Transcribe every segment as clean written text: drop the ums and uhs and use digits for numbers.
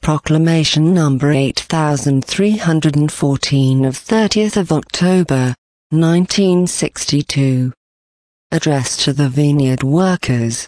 Proclamation number 8314 of 30th of October, 1962. Addressed to the vineyard workers.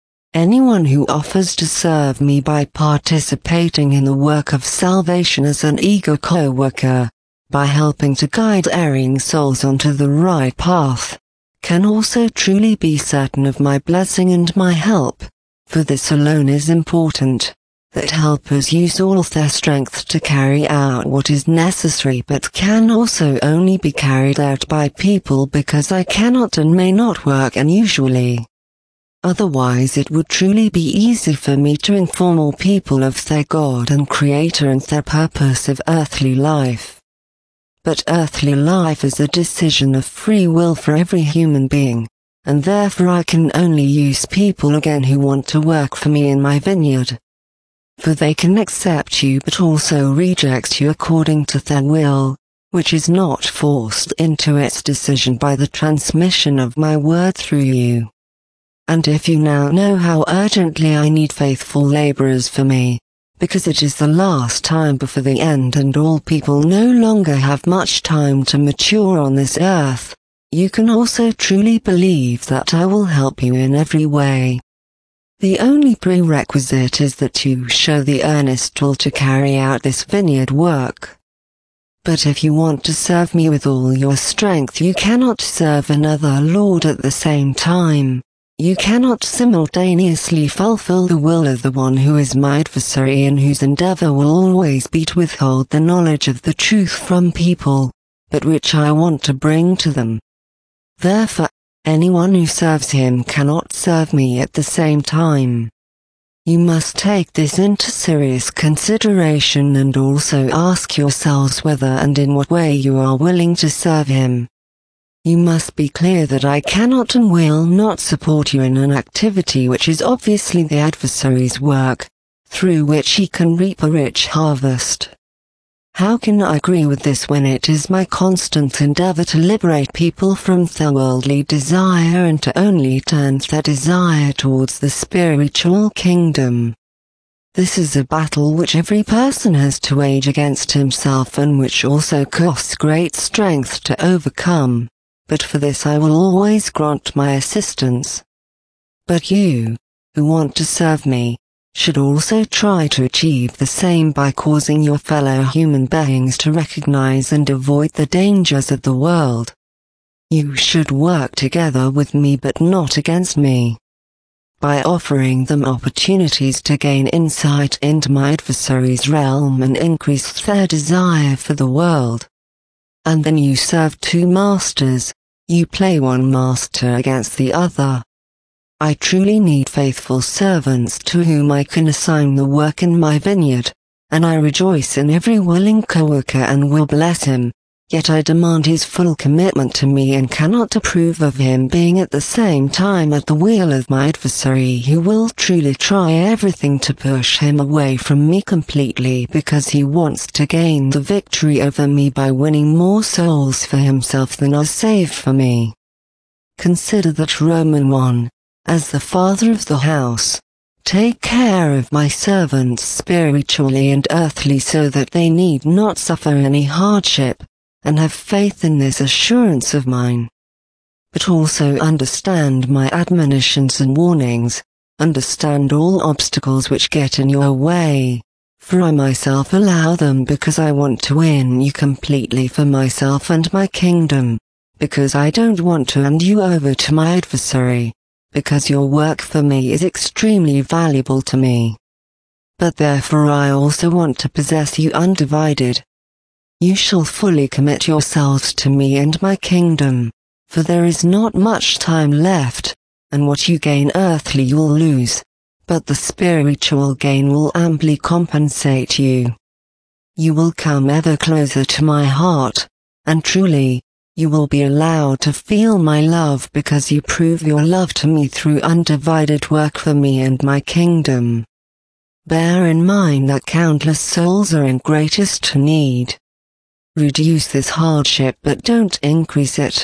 Anyone who offers to serve me by participating in the work of salvation as an eager co-worker, by helping to guide erring souls onto the right path, can also truly be certain of my blessing and my help, for this alone is important, that helpers use all their strength to carry out what is necessary but can also only be carried out by people because I cannot and may not work unusually. Otherwise it would truly be easy for me to inform all people of their God and Creator and their purpose of earthly life. But earthly life is a decision of free will for every human being, and therefore I can only use people again who want to work for me in my vineyard. For they can accept you but also reject you according to their will, which is not forced into its decision by the transmission of my word through you. And if you now know how urgently I need faithful laborers for me, because it is the last time before the end and all people no longer have much time to mature on this earth, you can also truly believe that I will help you in every way. The only prerequisite is that you show the earnest will to carry out this vineyard work. But if you want to serve me with all your strength, you cannot serve another Lord at the same time. You cannot simultaneously fulfill the will of the one who is my adversary and whose endeavor will always be to withhold the knowledge of the truth from people, but which I want to bring to them. Therefore, anyone who serves him cannot serve me at the same time. You must take this into serious consideration and also ask yourselves whether and in what way you are willing to serve him. You must be clear that I cannot and will not support you in an activity which is obviously the adversary's work, through which he can reap a rich harvest. How can I agree with this when it is my constant endeavor to liberate people from their worldly desire and to only turn their desire towards the spiritual kingdom? This is a battle which every person has to wage against himself and which also costs great strength to overcome, but for this I will always grant my assistance. But you, who want to serve me, should also try to achieve the same by causing your fellow human beings to recognize and avoid the dangers of the world. You should work together with me but not against me, by offering them opportunities to gain insight into my adversary's realm and increase their desire for the world. And then you serve two masters, you play one master against the other. I truly need faithful servants to whom I can assign the work in my vineyard, and I rejoice in every willing co-worker and will bless him, yet I demand his full commitment to me and cannot approve of him being at the same time at the wheel of my adversary who will truly try everything to push him away from me completely because he wants to gain the victory over me by winning more souls for himself than are saved for me. Consider that Roman 1. As the father of the house, take care of my servants spiritually and earthly so that they need not suffer any hardship, and have faith in this assurance of mine. But also understand my admonitions and warnings, understand all obstacles which get in your way, for I myself allow them because I want to win you completely for myself and my kingdom, because I don't want to hand you over to my adversary, because your work for me is extremely valuable to me. But therefore I also want to possess you undivided. You shall fully commit yourselves to me and my kingdom, for there is not much time left, and what you gain earthly you'll lose, but the spiritual gain will amply compensate you. You will come ever closer to my heart, and truly, you will be allowed to feel my love because you prove your love to me through undivided work for me and my kingdom. Bear in mind that countless souls are in greatest need. Reduce this hardship but don't increase it.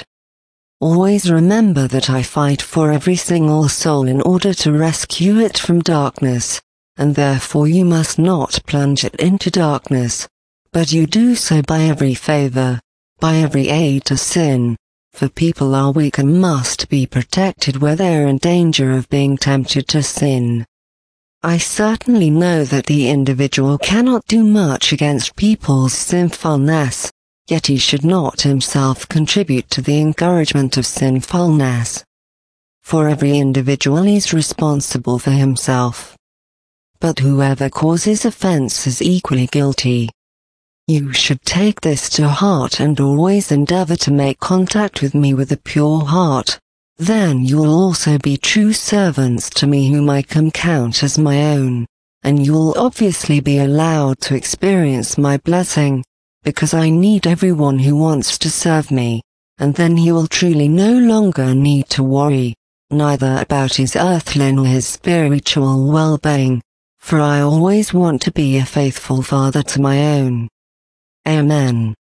Always remember that I fight for every single soul in order to rescue it from darkness, and therefore you must not plunge it into darkness, but you do so by every favor, by every aid to sin, for people are weak and must be protected where they are in danger of being tempted to sin. I certainly know that the individual cannot do much against people's sinfulness, yet he should not himself contribute to the encouragement of sinfulness. For every individual is responsible for himself. But whoever causes offense is equally guilty. You should take this to heart and always endeavor to make contact with me with a pure heart. Then you will also be true servants to me whom I can count as my own, and you will obviously be allowed to experience my blessing, because I need everyone who wants to serve me, and then he will truly no longer need to worry, neither about his earthly nor his spiritual well-being, for I always want to be a faithful father to my own. Amen.